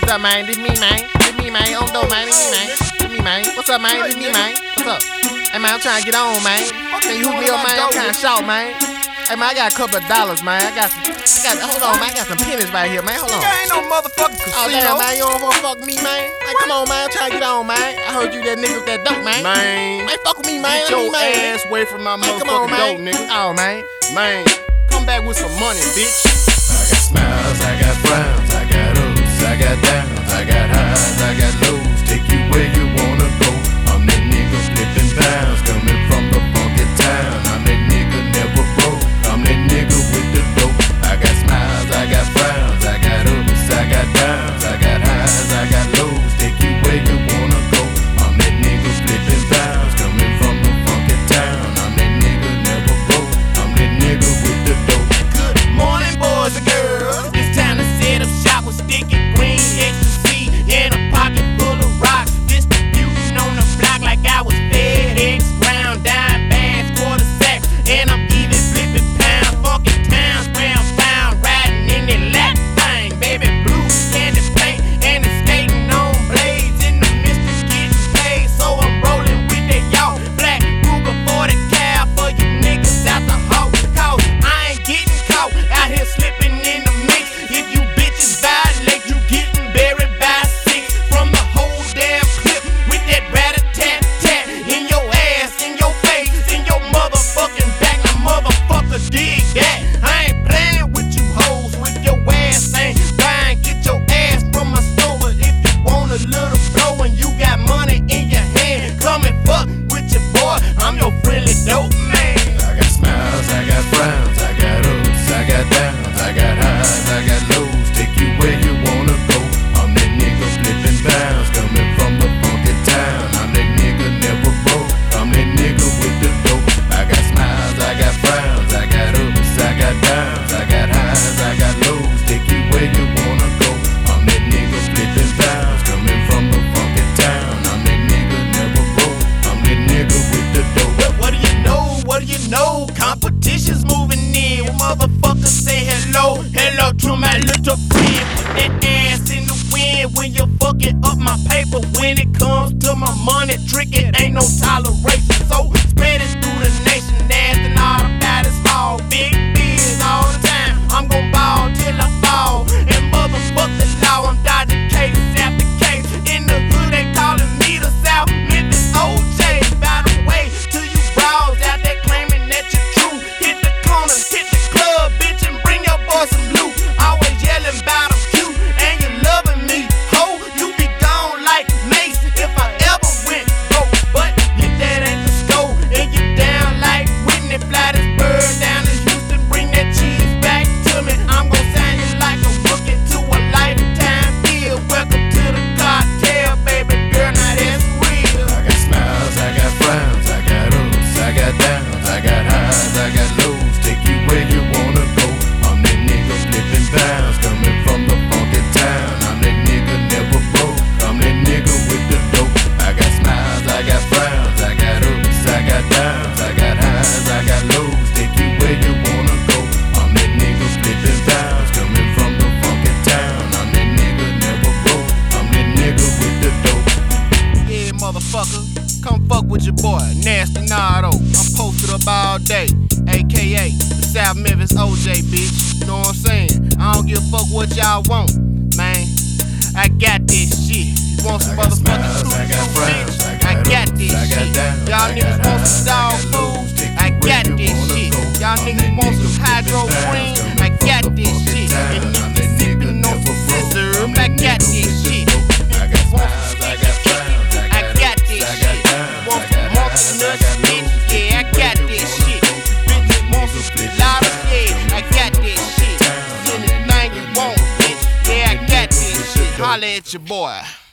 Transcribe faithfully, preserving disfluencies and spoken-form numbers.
up, man? This me, man. This me, man. On dope, man. This me, man. This me, man. What's up, man? This me, man. What's up? Hey, man, I'm trying to get on, man. Can you hook me up, man? I'm kind of short, man. Hey, man, I got a couple of dollars, man. I got some. I got, hold on, man. I got some pennies right here, man. Hold on. I ain't no motherfucking casino. Oh, damn, man. You don't want to fuck me, man? Man, come on, man. I'm trying to get on, man. I heard you that nigga with that dope, man. Man. Man, fuck with me, man. Get your me, man. ass away from my Man, come on, motherfucking man. dope, nigga. Oh, man. Man, come back with some money, bitch. I got smiles, I got frowns, I got ups, I got downs, I got highs, I got lows. Take you where you wanna go. I'm that nigga flipping pounds, coming from the funky town. I'm that nigga never broke. I'm that nigga with the dope. I got smiles, I got frowns, I got ups, I got downs, I got highs, I got lows. Take you where you wanna go. I'm that nigga flipping pounds, coming from the funky town. I'm that nigga never broke. I'm that nigga with the dope. Good morning, boys and girls. It's time to set up shop with sticky green ecstasy in a pocket full of rocks. Distributing on the block like I was FedEx, ground dime bags, quarter sacks, and I'm even flipping pounds. Fucking towns where I'm found, riding in that lap thing, baby blue candy paint, and it's skating on blades in the midst of getting paid. So I'm rolling with that y'all black Ruger forty cal for you niggas out the hoe. Cause I ain't getting caught out here slipping in the mix. If you bitches violate, you getting buried by six from the whole damn clip with that rat-a-tat-tat in your ass, in your face, in your motherfucking back. Now motherfucker dig that. I ain't playing with you hoes with your ass ain't buying. Get your ass from my store if you want a little blow and you got money in your hand. Come and fuck with your boy. I'm your friendly dope man. I got smiles, I got frowns, I got ups, I got downs, I got highs, I got lows. Take you where you wanna go. I'm that nigga flipping pounds, coming from the funky town. I'm that nigga never broke. I'm that nigga with the dope. I got smiles, I got frowns, I got ups, I got downs, I got highs, I got lows. Take you where you wanna go. I'm that nigga flipping pounds, coming from the funky town. I'm that nigga never broke. I'm that nigga with the dope. What, what do you know? What do you know? Competition's moving in. Well, motherfuckers say hello, hello to my little friend. Put that ass in the wind when you're fucking up my paper. When it comes to my money, trick it ain't no toleration. So spread it through the nation, asking all about it's all big biz all the time. I'm gon' ball till I fall, and motherfuck the law. I'm dodging case after case. In the hood they calling me the South Memphis O J. By the way, to you bros out there claiming that you're true, hit the corner, hit the club, bitch, and bring your boy some loot. Always yelling about I'm cute, and you loving me, ho. You be gone like Mace if I ever went broke. But if that ain't the scope, and you down like Whitney, fly this bird down to Houston, bring that cheese back to me. I'm gon' sign you like a rookie to a lifetime deal. Welcome to the cartel, baby girl, now that's real. I got smiles, I got frowns, I got ups, I got downs, I got highs, I got lows. Take you where you wanna go. I'm that nigga flipping pounds, coming from the funky town. I'm that nigga never broke. I'm that nigga with the dope. I got smiles, I got frowns, I got ups, I got downs, I got highs, I got lows. Take you where you wanna go. I'm that nigga flipping pounds, coming from the funky town. I'm that nigga never broke. I'm that nigga with the dope. Yeah, motherfucker. Come fuck with your boy, Nasty Nardo. I'm posted up all day, A K A the South Memphis O J, bitch. You know what I'm saying? I don't give a fuck what y'all want, man. I got this shit. You want some I got motherfucking smiles, I got truth, frowns, bitch? I I got got ups, this I got shit. downs, Y'all I niggas got want highs, some I dog got food? lows. Take I you where got you this wanna shit. go. Y'all I'm niggas that want nigga some hydro flipping cream? pounds, I coming got from the this funky shit. town. And I'm niggas that nigga sipping on never some broke. scissor. I'm I that got nigga this with the shit. dope. I got smiles, I got frowns, I I got got ups, this I got shit. downs, Want I some got monkey highs, I nuts, got bitch? lows. Take Yeah, I you where got you this wanna shit. go. I'm Bitches that want nigga some flipping lotto, pounds, yeah, coming I from got the this funky shit. town. I'm that Anything nigga you want, never bitch? broke. Yeah, I I'm that got nigga this with the shit. dope. Holla at your boy.